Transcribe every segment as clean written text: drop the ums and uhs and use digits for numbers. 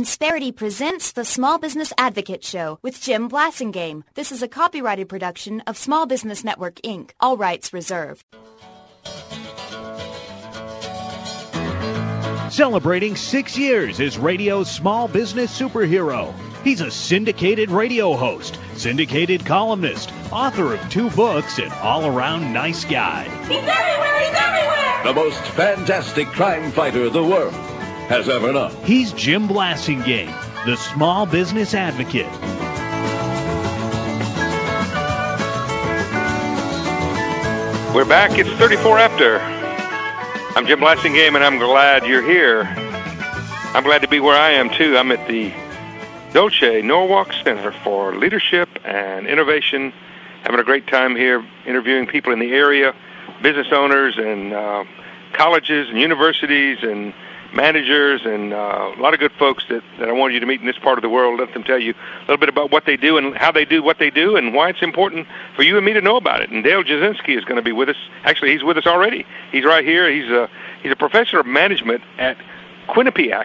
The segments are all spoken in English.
Insperity presents the Small Business Advocate Show with Jim Blasingame. This is a copyrighted production of Small Business Network, Inc. All rights reserved. Celebrating 6 years as radio's small business superhero. He's a syndicated radio host, syndicated columnist, author of 2 books, and all-around nice guy. He's everywhere! He's everywhere! The most fantastic crime fighter the world has ever known. He's Jim Blasingame, the small business advocate. We're back. It's 34 after. I'm Jim Blasingame, and I'm glad you're here. I'm glad to be where I am, too. I'm at the Dolce Norwalk Center for Leadership and Innovation. Having a great time here interviewing people in the area, business owners and colleges and universities and managers and a lot of good folks that I wanted you to meet in this part of the world. Let them tell you a little bit about what they do and how they do what they do and why it's important for you and me to know about it. And Dale Jasinski is going to be with us. Actually, he's with us already. He's right here. He's a professor of management at Quinnipiac.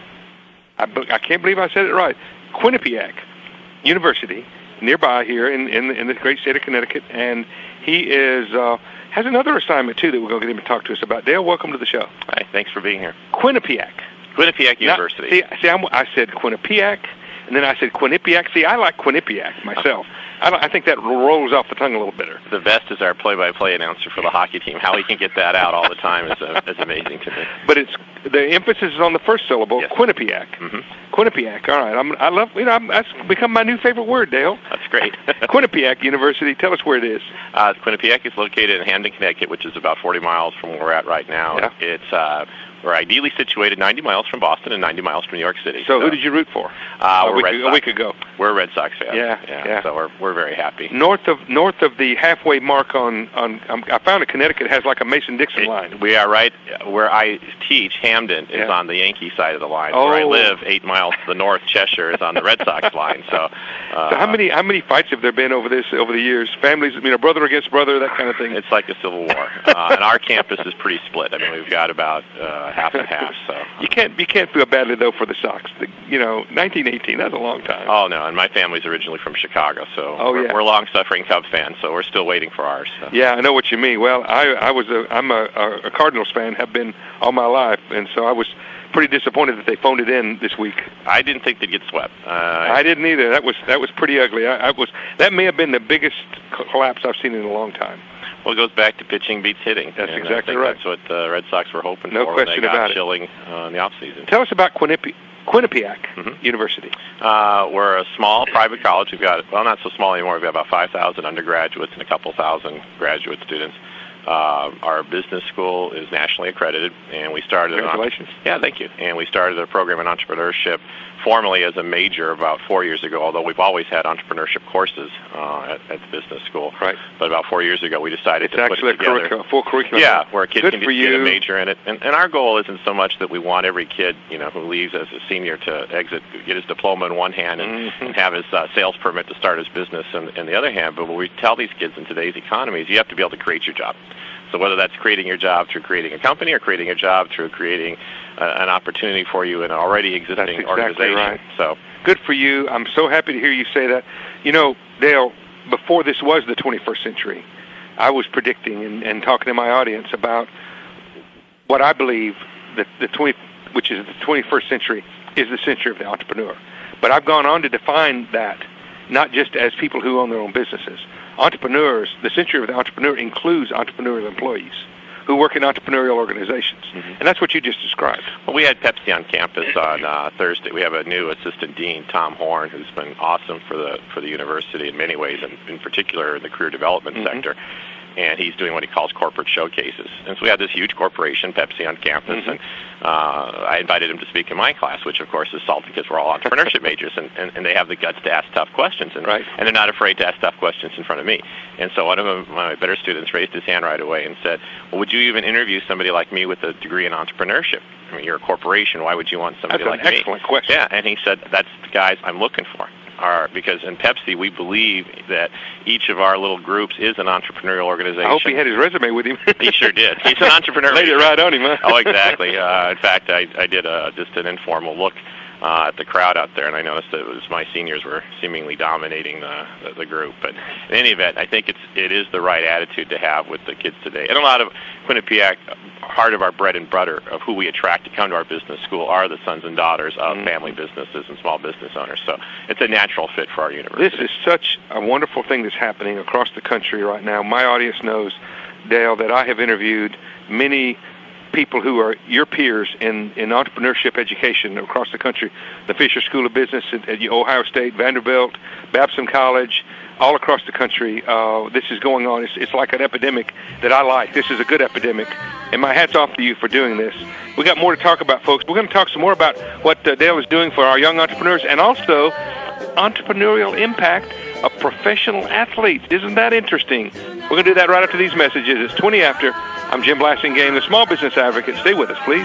I can't believe I said it right. Quinnipiac University, nearby here in the great state of Connecticut. And he has another assignment, too, that we're going to get him to talk to us about. Dale, welcome to the show. Hi, thanks for being here. Quinnipiac University. I said Quinnipiac, and then I said Quinnipiac. See, I like Quinnipiac myself. I think that rolls off the tongue a little better. The best is our play-by-play announcer for the hockey team. How he can get that out all the time is amazing to me. But the emphasis is on the first syllable, yes. Quinnipiac. Mm-hmm. Quinnipiac. All right. That's become my new favorite word, Dale. That's great. Quinnipiac University. Tell us where it is. Quinnipiac is located in Hamden, Connecticut, which is about 40 miles from where we're at right now. Yeah. We're ideally situated 90 miles from Boston and 90 miles from New York City. So who did you root for? A week ago. We're a Red Sox fans. Yeah. So we're very happy. North of the halfway mark on I found that Connecticut has like a Mason-Dixon line. We are right where I teach. Hamden is on the Yankee side of the line. Oh. Where I live, 8 miles to the north, Cheshire is on the Red Sox line. So how many fights have there been over the years? Families, brother against brother, that kind of thing. It's like a civil war. And our campus is pretty split. We've got about half and half. So you can't feel badly though for the Sox. 1918, that's a long time. Oh no, and my family's originally from Chicago, so we're long-suffering Cubs fans. So we're still waiting for ours. So. Yeah, I know what you mean. Well, I'm a Cardinals fan, have been all my life, and so I was pretty disappointed that they phoned it in this week. I didn't think they'd get swept. I didn't either. That was pretty ugly. That may have been the biggest collapse I've seen in a long time. Well, it goes back to pitching beats hitting. That's exactly right. That's what the Red Sox were hoping for. No question about it. Schilling in the offseason. Tell us about Quinnipiac University. We're a small private college. We've got, not so small anymore. We've got about 5,000 undergraduates and a couple thousand graduate students. Our business school is nationally accredited, and we started. Congratulations! Thank you. And we started a program in entrepreneurship formally as a major about 4 years ago. Although we've always had entrepreneurship courses at the business school. Right. But about 4 years ago, we decided to put it together. Full curriculum. Yeah, where a kid can get a major in it. And our goal isn't so much that we want every kid, who leaves as a senior to exit, get his diploma in one hand and have his sales permit to start his business in the other hand. But what we tell these kids in today's economy is you have to be able to create your job. So whether that's creating your job through creating a company or creating a job through creating an opportunity for you in an already existing organization. Right. So good for you. I'm so happy to hear you say that. Dale, before this was the 21st century, I was predicting and talking to my audience about what I believe which is the 21st century is the century of the entrepreneur. But I've gone on to define that not just as people who own their own businesses. Entrepreneurs, the century of the entrepreneur includes entrepreneurial employees who work in entrepreneurial organizations. Mm-hmm. And that's what you just described. Well, we had Pepsi on campus on Thursday. We have a new assistant dean, Tom Horn, who's been awesome for the university in many ways, and in particular in the career development sector. And he's doing what he calls corporate showcases. And so we had this huge corporation, Pepsi, on campus, and I invited him to speak in my class, which, of course, is salty because we're all entrepreneurship majors, and they have the guts to ask tough questions, and they're not afraid to ask tough questions in front of me. And so one of my better students raised his hand right away and said, well, would you even interview somebody like me with a degree in entrepreneurship? You're a corporation. Why would you want somebody like me? That's an excellent question. Yeah, and he said, that's the guys I'm looking for. Because in Pepsi, we believe that each of our little groups is an entrepreneurial organization. I hope he had his resume with him. He sure did. He's an entrepreneur. Laid it right on him, huh? Oh, exactly. In fact, I did just an informal look at the crowd out there, and I noticed that it was my seniors were seemingly dominating the group. But in any event, I think it is the right attitude to have with the kids today. And a lot of Quinnipiac, part of our bread and butter of who we attract to come to our business school are the sons and daughters of family businesses and small business owners. So it's a natural fit for our university. This is such a wonderful thing that's happening across the country right now. My audience knows, Dale, that I have interviewed many people who are your peers in entrepreneurship education across the country. The Fisher School of Business at Ohio State, Vanderbilt, Babson College, all across the country. This is going on. It's like an epidemic that I like. This is a good epidemic. And my hat's off to you for doing this. We got more to talk about, folks. We're going to talk some more about what Dale is doing for our young entrepreneurs and also entrepreneurial impact of professional athletes. Isn't that interesting? We're going to do that right after these messages. It's 20 after. I'm Jim Blasingame, the Small Business Advocate. Stay with us, please.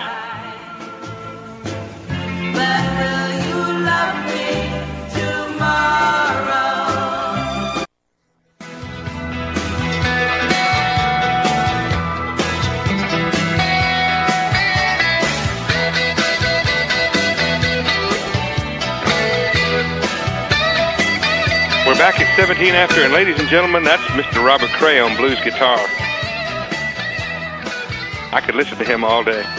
We're back at 17 after, and ladies and gentlemen, that's Mr. Robert Cray on blues guitar. I could listen to him all day.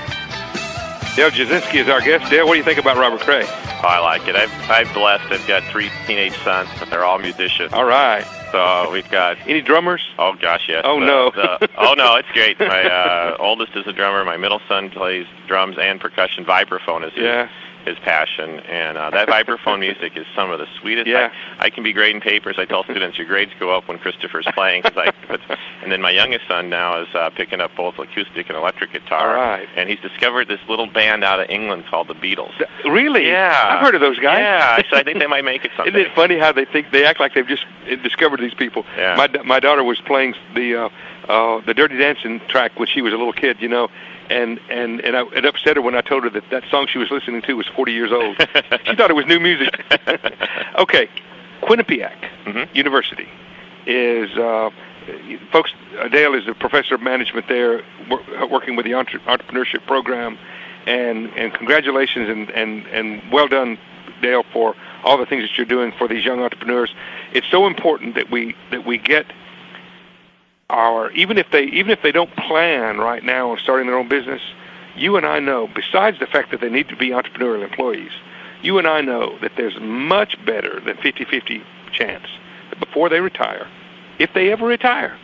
Dale Jasinski is our guest. Dale, what do you think about Robert Cray? Oh, I like it. I've blessed. I've got 3 teenage sons, and they're all musicians. All right. So we've got... Any drummers? Oh, gosh, yes. Oh, no. Oh, no, it's great. My oldest is a drummer. My middle son plays drums and percussion. Vibraphone is his passion, and that vibraphone music is some of the sweetest. Yeah. I can be grading papers. I tell students your grades go up when Christopher's playing. And then my youngest son now is picking up both acoustic and electric guitar. All right. And he's discovered this little band out of England called the Beatles. Really? Yeah. I've heard of those guys. Yeah, so I think they might make it someday. Isn't it funny how they act like they've just discovered these people? Yeah. My daughter was playing the Dirty Dancing track when she was a little kid, you know. And it upset her when I told her that song she was listening to was 40 years old. She thought it was new music. Okay, Quinnipiac University is, folks, Dale is a professor of management there, working with the entrepreneurship program, and congratulations and well done, Dale, for all the things that you're doing for these young entrepreneurs. It's so important that we get even if they don't plan right now on starting their own business, you and I know, besides the fact that they need to be entrepreneurial employees, you and I know that there's much better than 50-50 chance that before they retire, if they ever retire,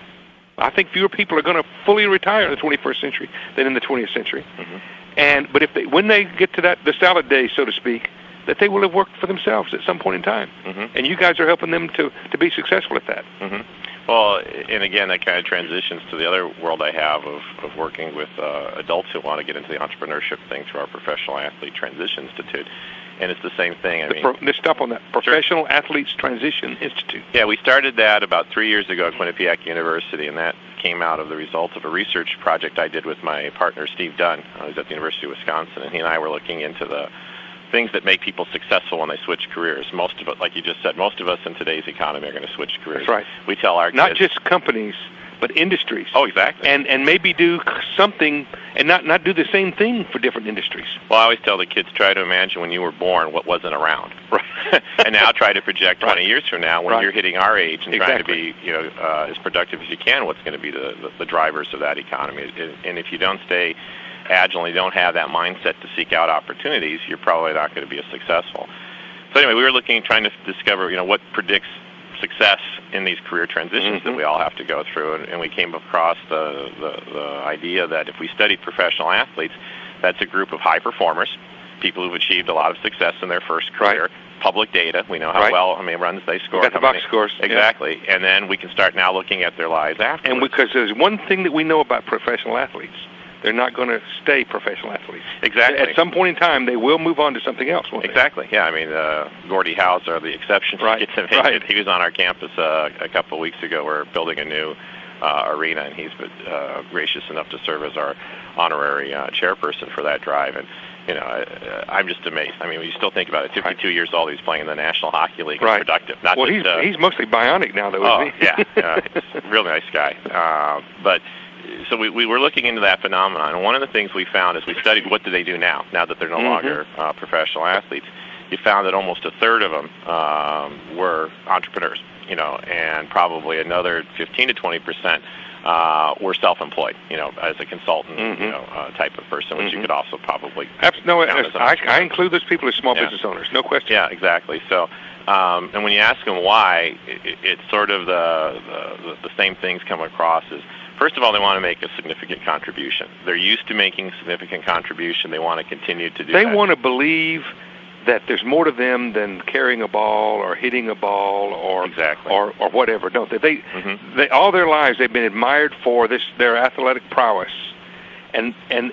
I think fewer people are going to fully retire in the 21st century than in the 20th century. But when they get to the salad days, so to speak, that they will have worked for themselves at some point in time. And you guys are helping them to be successful at that. Well, and again, that kind of transitions to the other world I have of working with adults who want to get into the entrepreneurship thing through our Professional Athlete Transition Institute. And it's the same thing. Let's stop on that. Professional Athletes Transition Institute. Yeah, we started that about 3 years ago at Quinnipiac University, and that came out of the results of a research project I did with my partner, Steve Dunn, who's at the University of Wisconsin, and he and I were looking into the things that make people successful when they switch careers. Most of it, like you just said, most of us in today's economy are going to switch careers. That's right. We tell our kids... Not just companies, but industries. Oh, exactly. And maybe do something and not do the same thing for different industries. Well, I always tell the kids, try to imagine when you were born what wasn't around. Right. And now try to project 20 years from now when you're hitting our age and trying to be as productive as you can, what's going to be the drivers of that economy. And if you don't stay agile and you don't have that mindset to seek out opportunities, you're probably not going to be as successful. So anyway, we were trying to discover, what predicts success in these career transitions that we all have to go through, and we came across the idea that if we studied professional athletes, that's a group of high performers, people who've achieved a lot of success in their first career. Public data, we know how many runs they score. Got the box scores. Exactly. And then we can start now looking at their lives afterwards. And because there's one thing that we know about professional athletes, they're not going to stay professional athletes. Exactly. At some point in time, they will move on to something else, won't they? Exactly. Yeah, I mean, Gordie Howe's are the exception. Right. He was on our campus a couple of weeks ago. We're building a new arena, and he's been gracious enough to serve as our honorary chairperson for that drive. And I'm just amazed. I mean, when you still think about it, 52 years old, he's playing in the National Hockey League. He's productive. He's mostly bionic now, though, isn't he? Yeah. He's a real nice guy. But so we were looking into that phenomenon, and one of the things we found is we studied what do they do now that they're no longer professional athletes. You found that almost a third of them were entrepreneurs, and probably another 15 to 20% were self-employed, as a consultant, type of person, which you could also probably I include those people as small business owners, no question. Yeah, exactly. So, and when you ask them why, it's sort of the same things come across as, first of all, they want to make a significant contribution. They're used to making a significant contribution. They want to continue to do that. They want to believe that there's more to them than carrying a ball or hitting a ball or whatever. No, they all their lives they've been admired for their athletic prowess, and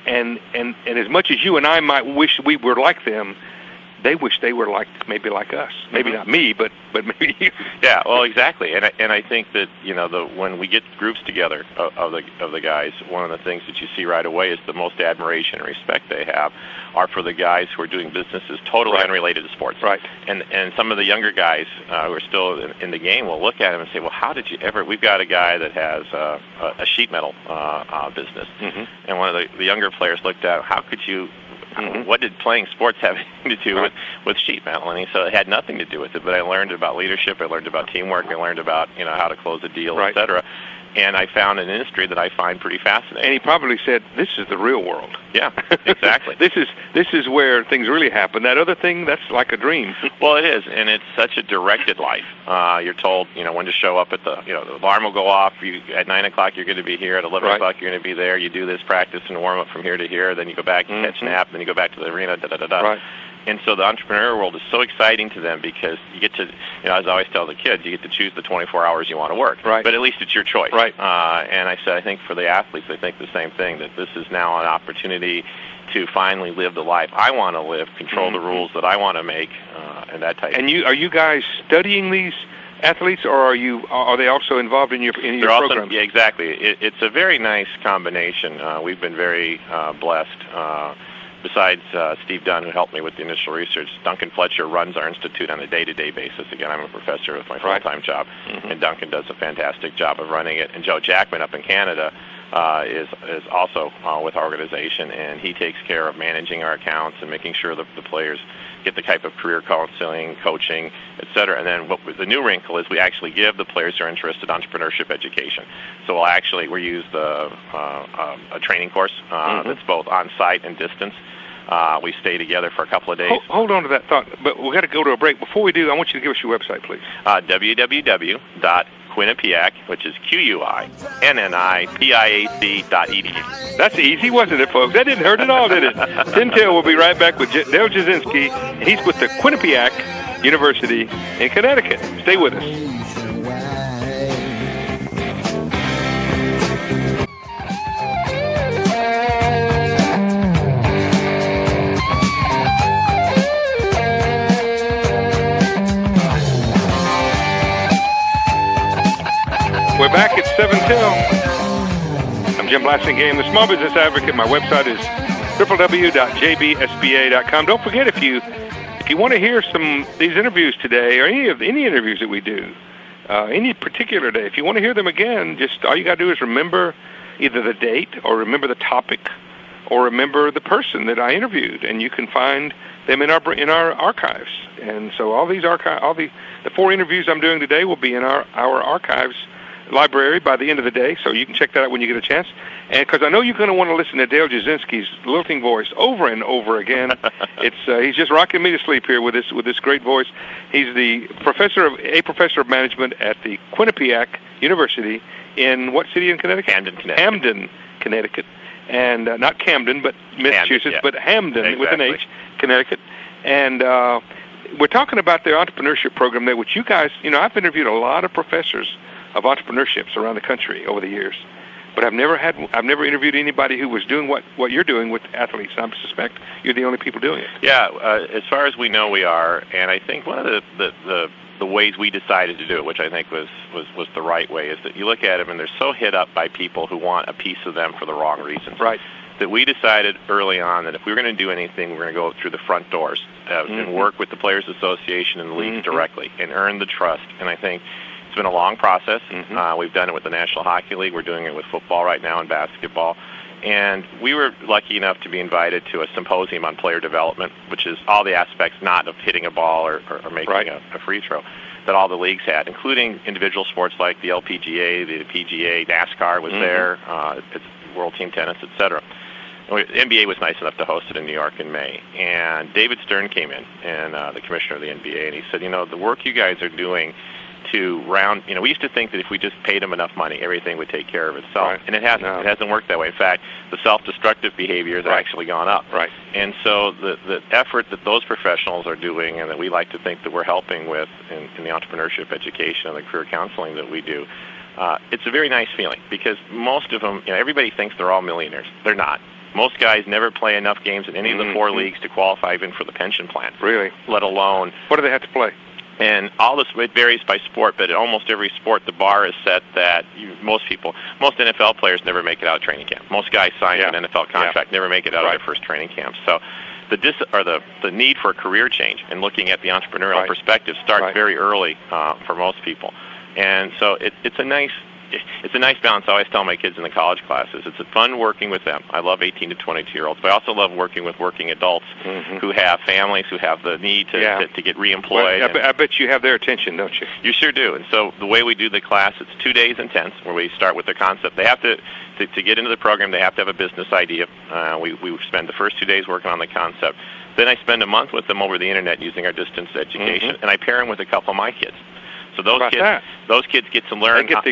as much as you and I might wish we were like them, they wish they were maybe like us. Maybe not me, but maybe you. Yeah, well, exactly. And I think that when we get groups together of the guys, one of the things that you see right away is the most admiration and respect they have are for the guys who are doing businesses totally unrelated to sports. Right. And some of the younger guys who are still in the game will look at him and say, well, how did you ever? We've got a guy that has a sheet metal business, and one of the younger players looked at, how could you? What did playing sports have to do with sheet metal? And he said it had nothing to do with it, but I learned about leadership, I learned about teamwork, I learned about how to close a deal, et cetera. And I found an industry that I find pretty fascinating. And he probably said, "This is the real world." Yeah, exactly. This is where things really happen. That other thing, that's like a dream. Well, it is, and it's such a directed life. You're told, when to show up at the alarm will go off. At 9 o'clock, you're going to be here. At 11 o'clock, you're going to be there. You do this practice and warm up from here to here. Then you go back and catch a nap. Then you go back to the arena. Right. And so the entrepreneurial world is so exciting to them because you get to, as I always tell the kids, you get to choose the 24 hours you want to work. Right. But at least it's your choice. Right. And I said, I think for the athletes, I think the same thing, that this is now an opportunity to finally live the life I want to live, control the rules that I want to make, and that type. And are you guys studying these athletes, or are they also involved in your program? Yeah, exactly. It's a very nice combination. We've been very blessed. Besides Steve Dunn, who helped me with the initial research, Duncan Fletcher runs our institute on a day-to-day basis. Again, I'm a professor with my full-time job, and Duncan does a fantastic job of running it. And Joe Jackman up in Canada is also with our organization, and he takes care of managing our accounts and making sure that the players get the type of career counseling, coaching, et cetera. And then the new wrinkle is we actually give the players who are interested entrepreneurship education. So we use a training course that's both on-site and distance. We stay together for a couple of days. Hold on to that thought, but we've got to go to a break. Before we do, I want you to give us your website, please. www.Quinnipiac, which is QUINNIPIAC.edu. That's easy, wasn't it, folks? That didn't hurt at all, did it? Tin Tail will be right back with Dale Jasinski. He's with the Quinnipiac University in Connecticut. Stay with us. We're back at 7 till. I'm Jim Blasingame, the Small Business Advocate. My website is www.jbsba.com. Don't forget, if you want to hear these interviews today, or any interviews that we do, any particular day, if you want to hear them again, just all you got to do is remember either the date, or remember the topic, or remember the person that I interviewed, and you can find them in our archives. And so all the 4 interviews I'm doing today will be in our archives library by the end of the day, so you can check that out when you get a chance. And because I know you're going to want to listen to Dale Jasinski's lilting voice over and over again. He's just rocking me to sleep here with this great voice. He's a professor of management at the Quinnipiac University in what city in Connecticut? Hamden, Connecticut. And not Camden, but Massachusetts, but Hamden with an H, Connecticut. And we're talking about their entrepreneurship program there, which you guys, I've interviewed a lot of professors of entrepreneurships around the country over the years, but I've never interviewed anybody who was doing what you're doing with athletes. I suspect you're the only people doing it. Yeah, as far as we know, we are. And I think one of the ways we decided to do it, which I think was the right way, is that you look at them and they're so hit up by people who want a piece of them for the wrong reasons. Right. That we decided early on that if we were going to do anything, we were going to go through the front doors and work with the Players Association and the leagues directly and earn the trust. And I think been a long process. Mm-hmm. We've done it with the National Hockey League. We're doing it with football right now and basketball. And we were lucky enough to be invited to a symposium on player development, which is all the aspects not of hitting a ball or making a free throw, that all the leagues had, including individual sports like the LPGA, the PGA, NASCAR was there, it's World Team Tennis, etc. The NBA was nice enough to host it in New York in May. And David Stern came in, and the commissioner of the NBA, and he said, the work you guys are doing to we used to think that if we just paid them enough money, everything would take care of itself. Right. And it hasn't. No. It hasn't worked that way. In fact, the self-destructive behaviors have actually gone up. Right. And so the effort that those professionals are doing, and that we like to think that we're helping with in the entrepreneurship education and the career counseling that we do, it's a very nice feeling, because most of them, everybody thinks they're all millionaires. They're not. Most guys never play enough games in any of the 4 leagues to qualify even for the pension plan. Really? Let alone... What do they have to play? And all this, it varies by sport, but at almost every sport the bar is set that most NFL players never make it out of training camp. Most guys sign an NFL contract, never make it out of their first training camp. So the need for a career change and looking at the entrepreneurial perspective starts very early for most people. And so it's a nice balance. I always tell my kids in the college classes, it's fun working with them. I love 18 to 22-year-olds, but I also love working with working adults who have families, who have the need to get reemployed. Well, I bet you have their attention, don't you? You sure do. And so the way we do the class, it's 2 days intense, where we start with the concept. They have to get into the program, they have to have a business idea. We spend the first 2 days working on the concept. Then I spend a month with them over the Internet using our distance education, and I pair them with a couple of my kids. So those kids get to learn. They get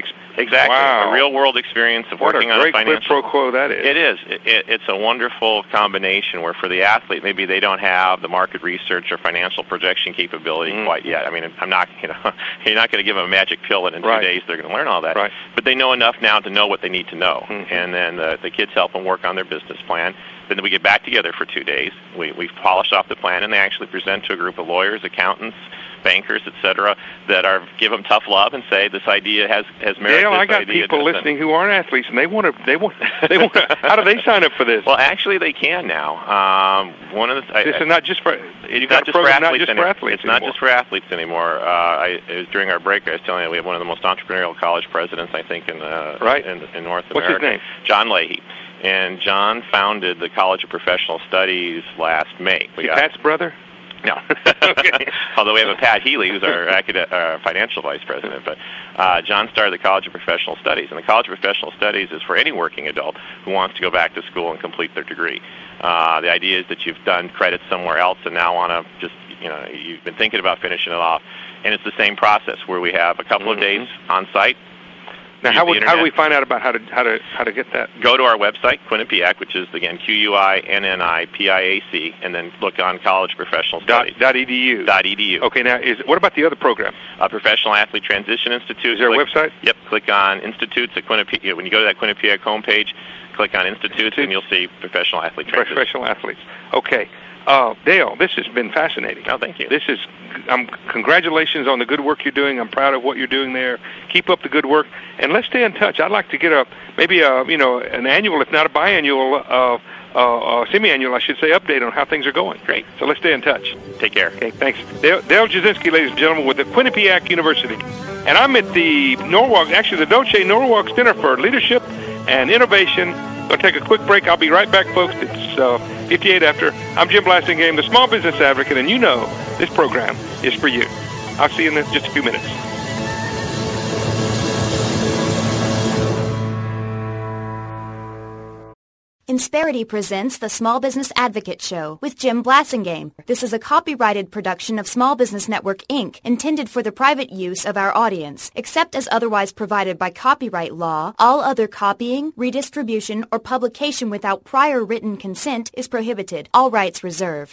a real world experience of working on a financial. What a great quid pro quo that is. It is. It's a wonderful combination where for the athlete, maybe they don't have the market research or financial projection capability quite yet. I mean, I'm not, you're not going to give them a magic pill and in 2 days they're going to learn all that. Right. But they know enough now to know what they need to know, and then the kids help them work on their business plan. Then we get back together for 2 days. We polish off the plan, and they actually present to a group of lawyers, accountants, bankers, etc., that give them tough love and say this idea has merit. Dale, I got people listening who aren't athletes, and they want to. How do they sign up for this? Well, actually, they can now. This is not just for. It's not just for athletes anymore. It's not just for athletes anymore. During our break, I was telling you we have one of the most entrepreneurial college presidents, I think, in North America. What's his name? John Leahy. And John founded the College of Professional Studies last May. Pat's brother? No. Okay. Although we have a Pat Healy, who's our financial vice president. But John started the College of Professional Studies. And the College of Professional Studies is for any working adult who wants to go back to school and complete their degree. The idea is that you've done credits somewhere else and now want to just, you've been thinking about finishing it off. And it's the same process where we have a couple of days on site. Now, how do we find out about how to get that? Go to our website, Quinnipiac, which is, again, QUINNIPIAC, and then look on College Professional Studies. .edu. .edu. Okay, now, what about the other program? Professional Athlete Transition Institute. Is there a website? Yep, click on Institutes at Quinnipiac. When you go to that Quinnipiac homepage, click on Institutes, and you'll see Professional Athlete Transition. Professional Athletes. Okay. Dale, this has been fascinating. Oh, thank you. Congratulations on the good work you're doing. I'm proud of what you're doing there. Keep up the good work, and let's stay in touch. I'd like to get an annual, if not a biannual, semi-annual, I should say, update on how things are going. Great. So let's stay in touch. Take care. Okay, thanks. Dale Jasinski, ladies and gentlemen, with the Quinnipiac University, and I'm at the Dolce Norwalk Center for Leadership and Innovation. Going to take a quick break. I'll be right back, folks. It's 58 after. I'm Jim Blasingame, the Small Business Advocate, and you know this program is for you. I'll see you in just a few minutes. Insperity presents the Small Business Advocate Show with Jim Blasingame. This is a copyrighted production of Small Business Network, Inc., intended for the private use of our audience. Except as otherwise provided by copyright law, all other copying, redistribution, or publication without prior written consent is prohibited. All rights reserved.